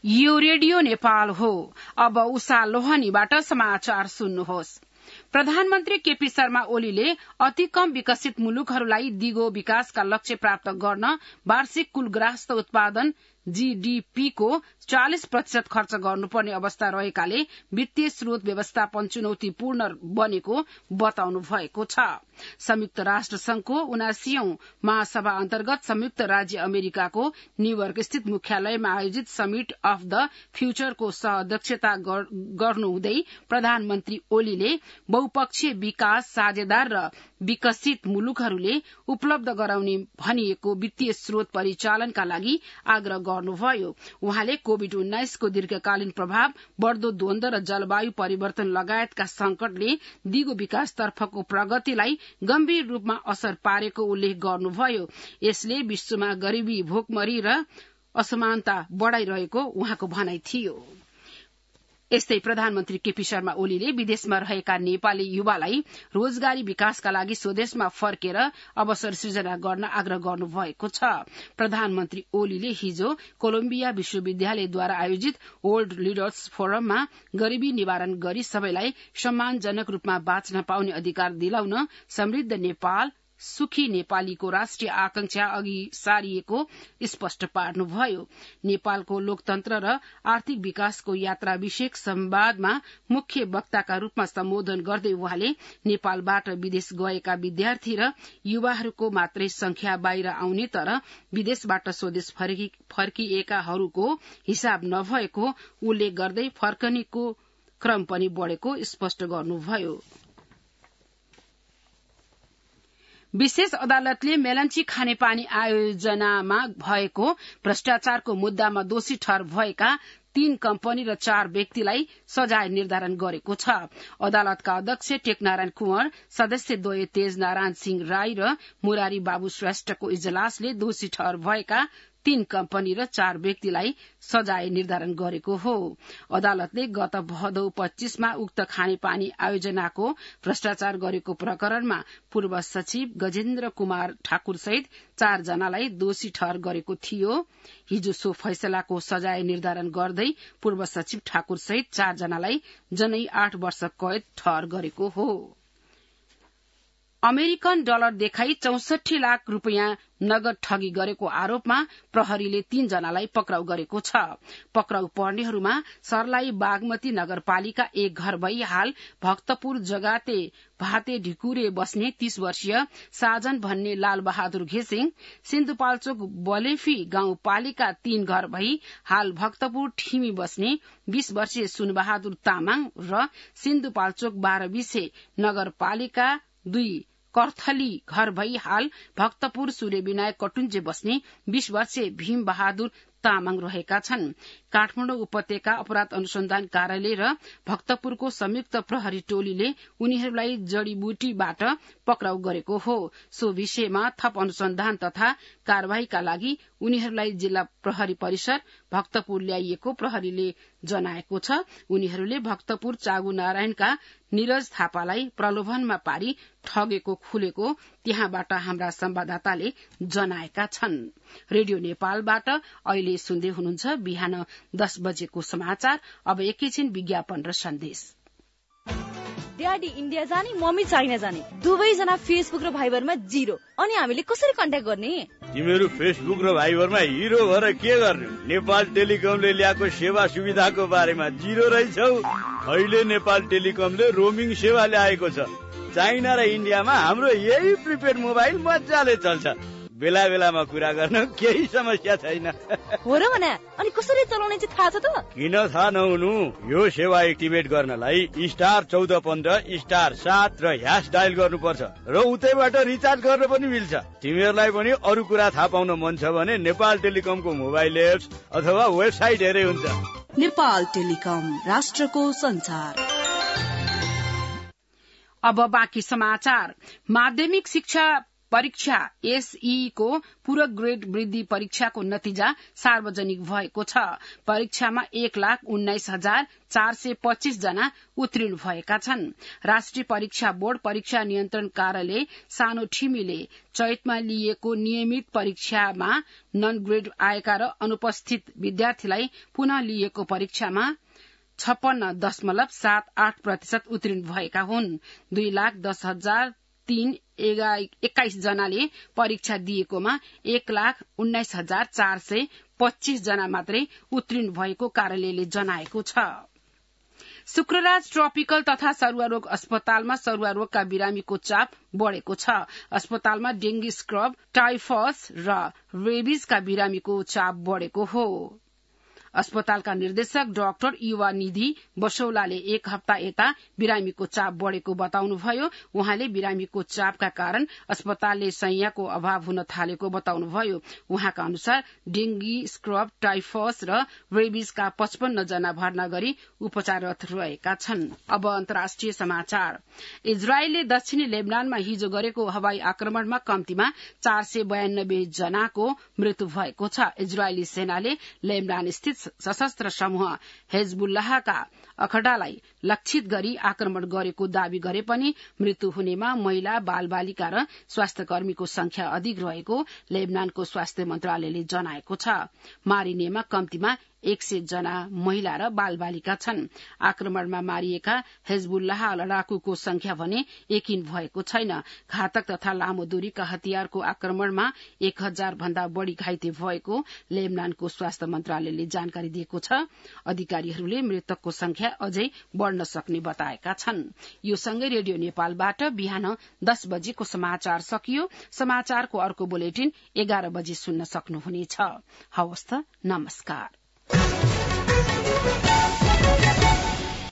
यो रेडियो नेपाल हो। अब उषा लोहनीबाट समाचार सुन्नुहोस्। प्रधानमन्त्री केपी शर्मा ओलीले अति कम विकसित मुलुकहरूलाई दिगो विकासका लक्ष्य प्राप्त गर्न वार्षिक कुल ग्राहस्थ उत्पादन जीडीपी को 40% खर्च गर्नुपर्ने अवस्था रहेकाले वित्तीय स्रोत व्यवस्थापन चुनौतीपूर्ण बनेको बताउनु भएको छ। संयुक्त राष्ट्र संघको 79औं महासभा अन्तर्गत संयुक्त राज्य अमेरिकाको न्यूयोर्क स्थित मुख्यालयमा आयोजित समिट अफ द फ्यूचरको सहअध्यक्षता गर्नुहुँदै प्रधानमन्त्री ओलीले बहुपक्षीय विकास साझेदार र विकसित मुलुकहरूले उपलब्ध गराउने भनिएको वित्तीय स्रोत परिचालनका लागि आग्रह गर्नुभयो। उहाँले कोविड-19 को दीर्घकालीन प्रभाव, बढ़दो द्वन्द र जलवायु परिवर्तन लगायतका संकटले दिगो विकासतर्फको प्रगतिलाई गम्भीर रूपमा असर पारेको उल्लेख गर्नुभयो। यसले विश्वमा गरीबी, भोकमरी र असमानता बढ़ाइरहेको उहाँको भनाइ थियो। यस्तै प्रधानमन्त्री केपी शर्मा ओलीले विदेशमा रहेका नेपाली युवालाई रोजगारी विकासका लागि स्वदेशमा फर्केर अवसर सृजना गर्न आग्रह गर्नुभएको छ। प्रधानमन्त्री ओलीले हिजो कोलम्बिया विश्वविद्यालयद्वारा आयोजित वर्ल्ड लिडर्स फोरममा गरीबी निवारण गरी सबैलाई सम्मानजनक रूपमा बाँच्न पाउने अधिकार दिलाउन समृद्ध नेपाल सुखी नेपालीको राष्ट्रिय आकांक्षा अघि सारिएको स्पष्ट पार्नुभयो। नेपालको लोकतन्त्र र आर्थिक विकासको यात्रा विषयक संवादमा मुख्य वक्ताका रूपमा सम्बोधन गर्दै उहाँले नेपालबाट विदेश गएका विद्यार्थी र युवाहरूको मात्रै संख्या बाहिर आउने तर विदेशबाट स्वदेश फर्किएकाहरूको हिसाब नभएको उल्लेख गर्दै फर्कनेको क्रम पनि बढ़ेको स्पष्ट गर्नुभयो। विशेष अदालतले मेलम्ची खानेपानी आयोजनामा भएको भ्रष्टाचारको मुद्दामा दोषी ठहर भएका 3 कम्पनी र 4 व्यक्तिलाई सजाय निर्धारण गरेको छ। अदालतका अध्यक्ष टेकनारायण कुँवर, सदस्य द्वय तेज नारायण सिंह राई र मुरारी बाबु श्रेष्ठको इजलासले दोषी ठहर भएका 3 कम्पनी र 4 व्यक्तिलाई सजाय निर्धारण गरेको हो। अदालतले गत भदौ 25 मा उक्त खानेपानी आयोजनाको भ्रष्टाचार गरेको प्रकरणमा पूर्व सचिव गजेन्द्र कुमार ठाकुर सहित 4 जनालाई दोषी ठहर गरेको थियो। हिजो सो फैसलाको सजाय निर्धारण गर्दै पूर्व सचिव ठाकुर सहित 4 जनालाई जनै 8 वर्ष कैद ठहर गरेको हो। अमेरिकन डलर देखाई 64 लाख रूपियाँ नगद ठगी गरेको आरोपमा प्रहरीले 3 जनालाई पक्राउ गरेको छ। पक्राउ पर्नेहरूमा सर्लाही बागमती नगरपालिका 1 घर भई हाल भक्तपुर जगाते भाते ढिकुरे बस्ने 30 वर्षीय साजन भन्ने लाल बहादुर घिसिङ, सिन्धुपाल्चोक बलेफी गाउँपालिका 3 घर भई हाल भक्तपुर ठिमी बस्ने 20 वर्षीय सुनबहादुर तामाङ र सिन्धुपाल्चोक 12 बिसे नगरपालिका 2 कर्थली घर भई हाल भक्तपुर सूर्य विनायक कटुञ्जे बस्ने 20 वर्षीय भीम बहादुर तामाङ रहेका छन्। काठमाडौँ उपत्यका अपराध अनुसन्धान कार्यालय र भक्तपुरको संयुक्त प्रहरी टोलीले उनीहरूलाई जड़ीबुटीबाट पक्राउ गरेको हो। सो विषयमा थप अनुसन्धान तथा कार्यवाहीका लागि उनीहरूलाई जिल्ला प्रहरी परिसर भक्तपुर ल्याइएको प्रहरीले जनाएको छ। उनीहरूले भक्तपुर चागु नारायणका निरज थापालाई प्रलोभनमा पारी ठगेको खुलेको त्यहाँबाट हाम्रा संवाददाताले जनाएका छन्। रेडियो नेपालबाट अहिले सुन्दै हुनुहुन्छ बिहान 10 बजेको समाचार। अब एकैछिन विज्ञापन र सन्देश। ड्याडी इन्डिया जाने, मम्मी चाइना जाने, दुवैजना फेसबुक र भाइबरमा 0। अनि हामीले कसरी कन्ट्याक्ट गर्ने? तिमीहरू फेसबुक र भाइबरमा हिरो भएर के गर्ने? नेपाल टेलिकमले ल्याएको सेवा सुविधाको बारेमा 0 रहेछौ। अहिले नेपाल टेलिकमले रोमिङ सेवा ल्याएको छ। चाइना र इन्डियामा हाम्रो यही प्रिपेड मोबाइल मजाले चल्छ। बेला बेलामा कुरा गर्न केही समस्या छैन। हो र भने अनि कसरी चलाउने चाहिँ थाहा छ त? किन थाहा नहुनु? यो सेवा एक्टिभेट गर्नलाई *1415 *7 र # डायल गर्नुपर्छ र उतैबाट रिचार्ज गर्न पनि मिल्छ। तिमीहरूलाई पनि अरू कुरा थाहा पाउन मन छ भने नेपाल टेलिकमको मोबाइल एप्स अथवा वेबसाइट हेरे हुन्छ। नेपाल टेलिकम, राष्ट्रको संचार। अब बाँकी समाचार। माध्यमिक शिक्षा परीक्षा एसई को पूरक ग्रेड वृद्धि परीक्षाको नतिजा सार्वजनिक भएको छ। परीक्षामा 1,19,425 जना उत्तीर्ण भएका छन्। राष्ट्रिय परीक्षा बोर्ड परीक्षा नियन्त्रण कार्यालय सानो ठिमीले चैतमा लिएको नियमित परीक्षामा नन ग्रेड आएका र अनुपस्थित विद्यार्थीलाई पुनः लिएको परीक्षामा 56.78% उत्तीर्ण भएका हुन्। 2,10,321 जनाले परीक्षा दिएकोमा 1,19,425 जना मात्रै उत्तीर्ण भएको कार्यालयले जनाएको छ। शुक्रराज ट्रपिकल तथा सरुवा रोग अस्पतालमा सरुवा रोगका बिरामीको चाप बढ़ेको छ। अस्पतालमा डेंगी, स्क्रब, टाइफस र रेबिजका बिरामीको चाप बढ़ेको हो। अस्पतालका निर्देशक डाक्टर युवा निधि बसौलाले 1 हप्ता यता बिरामीको चाप बढ़ेको बताउनुभयो। उहाँले बिरामीको चापका कारण अस्पतालले शैय्याको अभाव हुन थालेको बताउनुभयो। उहाँका अनुसार डेंगी, स्क्रब, टाइफस र रेबिजका 55 जना भर्ना गरी उपचाररत रहेका छन्। अब अन्तर्राष्ट्रिय समाचार। इजरायलले दक्षिणी लेबनानमा हिजो गरेको हवाई आक्रमणमा कम्तीमा 492 जनाको मृत्यु भएको छ। इजरायली सेनाले लेबनान स्थित सशस्त्र समूह हेजबुल्लाहका अखडालाई लक्षित गरी आक्रमण गरेको दावी गरे पनि मृत्यु हुनेमा महिला, बालबालिका र स्वास्थ्यकर्मीको संख्या अधिक रहेको लेबनानको स्वास्थ्य मन्त्रालयले जनाएको छ। मारिनेमा कम्तीमा 100 जना महिला र बालबालिका छन्। आक्रमणमा मारिएका हेजबुल्लाह लडाकुको संख्या भने यकिन भएको छैन। घातक तथा लामो दूरीका हतियारको आक्रमणमा 1000 भन्दा बढ़ी घाइते भएको लेबनानको स्वास्थ्य मन्त्रालयले जानकारी दिएको छ। अधिकारीहरूले मृतकको संख्या अझै बढ़न सक्ने बताएका छन्। यो सँगै रेडियो नेपालबाट बिहान 10 बजेको समाचार सकियो। समाचारको अर्को बुलेटिन 11 बजे सुन्न सक्नुहुनेछ। हवस् त, नमस्कार।